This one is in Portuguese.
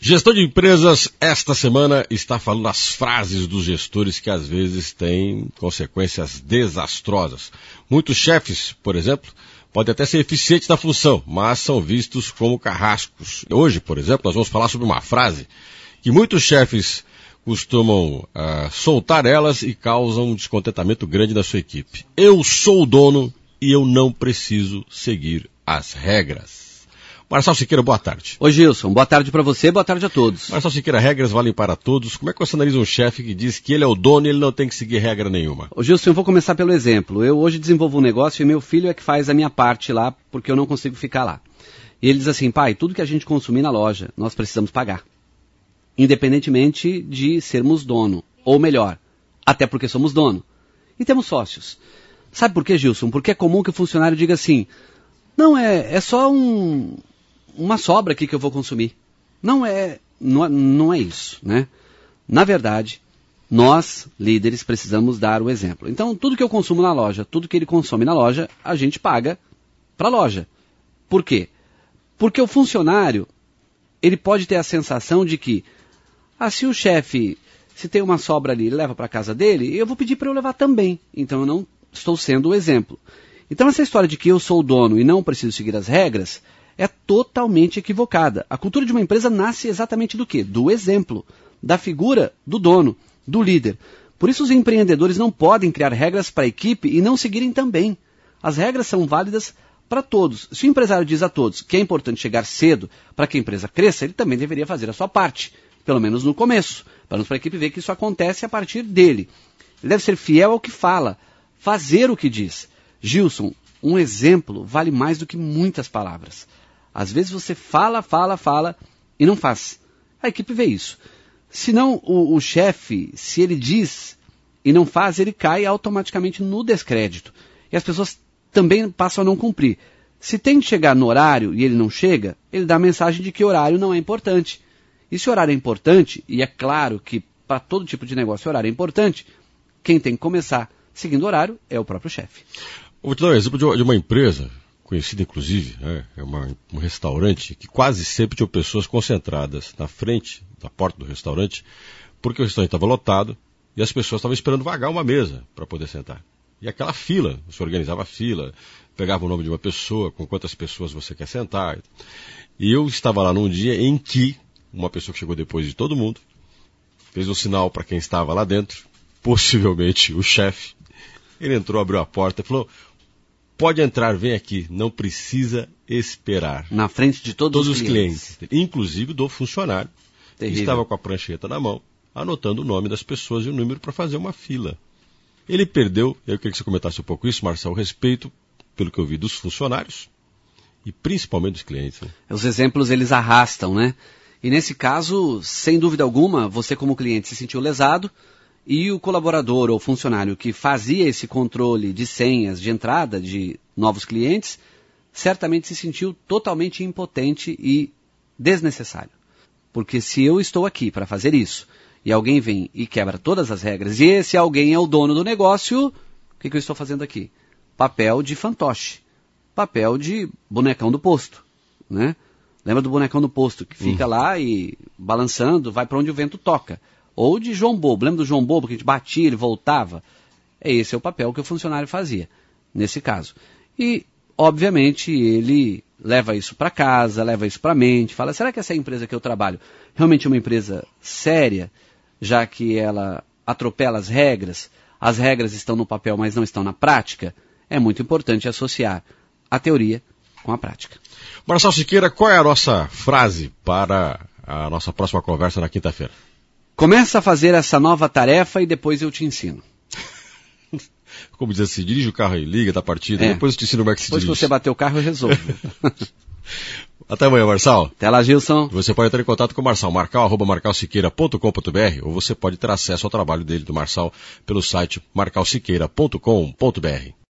Gestão de empresas, esta semana, está falando as frases dos gestores que às vezes têm consequências desastrosas. Muitos chefes, por exemplo, podem até ser eficientes na função, mas são vistos como carrascos. Hoje, por exemplo, nós vamos falar sobre uma frase que muitos chefes costumam soltar elas e causam um descontentamento grande na sua equipe. Eu sou o dono e eu não preciso seguir as regras. Marçal Siqueira, boa tarde. Oi, Gilson, boa tarde para você, boa tarde a todos. Marçal Siqueira, regras valem para todos. Como é que você analisa um chefe que diz que ele é o dono e ele não tem que seguir regra nenhuma? Ô, Gilson, eu vou começar pelo exemplo. Eu hoje desenvolvo um negócio e meu filho é que faz a minha parte lá, porque eu não consigo ficar lá. E ele diz assim, pai, tudo que a gente consumir na loja, nós precisamos pagar. Independentemente de sermos dono, ou melhor, até porque somos dono. E temos sócios. Sabe por quê, Gilson? Porque é comum que o funcionário diga assim, não, é só uma sobra aqui que eu vou consumir. Não é isso, né? Na verdade, nós, líderes, precisamos dar o exemplo. Então, tudo que eu consumo na loja, tudo que ele consome na loja, a gente paga para a loja. Por quê? Porque o funcionário, ele pode ter a sensação de que, se o chefe, se tem uma sobra ali, ele leva para a casa dele, eu vou pedir para eu levar também. Então, eu não estou sendo o exemplo. Então, essa história de que eu sou o dono e não preciso seguir as regras é totalmente equivocada. A cultura de uma empresa nasce exatamente do quê? Do exemplo, da figura do dono, do líder. Por isso os empreendedores não podem criar regras para a equipe e não seguirem também. As regras são válidas para todos. Se o empresário diz a todos que é importante chegar cedo para que a empresa cresça, ele também deveria fazer a sua parte, pelo menos no começo, para a equipe ver que isso acontece a partir dele. Ele deve ser fiel ao que fala, fazer o que diz. Gilson, um exemplo vale mais do que muitas palavras. Às vezes você fala e não faz. A equipe vê isso. Senão o chefe, se ele diz e não faz, ele cai automaticamente no descrédito. E as pessoas também passam a não cumprir. Se tem que chegar no horário e ele não chega, ele dá a mensagem de que o horário não é importante. E se o horário é importante, e é claro que para todo tipo de negócio o horário é importante, quem tem que começar seguindo o horário é o próprio chefe. Vou te dar um exemplo de uma empresa conhecida inclusive, um restaurante que quase sempre tinha pessoas concentradas na frente da porta do restaurante, porque o restaurante estava lotado e as pessoas estavam esperando vagar uma mesa para poder sentar. E aquela fila, você organizava a fila, pegava o nome de uma pessoa, com quantas pessoas você quer sentar. E eu estava lá num dia em que uma pessoa que chegou depois de todo mundo fez um sinal para quem estava lá dentro, possivelmente o chefe. Ele entrou, abriu a porta e falou: pode entrar, vem aqui, não precisa esperar. Na frente de todos os clientes. Inclusive do funcionário, Terrível. Que estava com a prancheta na mão, anotando o nome das pessoas e o número para fazer uma fila. Ele perdeu, eu queria que você comentasse um pouco isso, Marçal, o respeito, pelo que eu vi, dos funcionários e principalmente dos clientes. Né? Os exemplos, eles arrastam, né? E nesse caso, sem dúvida alguma, você como cliente se sentiu lesado, e o colaborador ou funcionário que fazia esse controle de senhas de entrada de novos clientes, certamente se sentiu totalmente impotente e desnecessário. Porque se eu estou aqui para fazer isso, e alguém vem e quebra todas as regras, e esse alguém é o dono do negócio, o que eu estou fazendo aqui? Papel de fantoche, papel de bonecão do posto, né? Lembra do bonecão do posto, que fica lá e balançando, vai para onde o vento toca. Ou de João Bobo. Lembra do João Bobo que a gente batia, ele voltava? Esse é o papel que o funcionário fazia, nesse caso. E, obviamente, ele leva isso para casa, leva isso para a mente, fala, será que essa empresa que eu trabalho realmente é uma empresa séria, já que ela atropela as regras estão no papel, mas não estão na prática? É muito importante associar a teoria com a prática. Marçal Siqueira, qual é a nossa frase para a nossa próxima conversa na quinta-feira? Começa a fazer essa nova tarefa e depois eu te ensino. Como diz assim, dirige o carro e liga da partida, depois eu te ensino como é que se dirige. Depois que você bater o carro eu resolvo. Até amanhã, Marçal. Até lá, Gilson. Você pode entrar em contato com o Marçal, marcal@marcalsiqueira.com.br, ou você pode ter acesso ao trabalho dele, do Marçal, pelo site marcalsiqueira.com.br.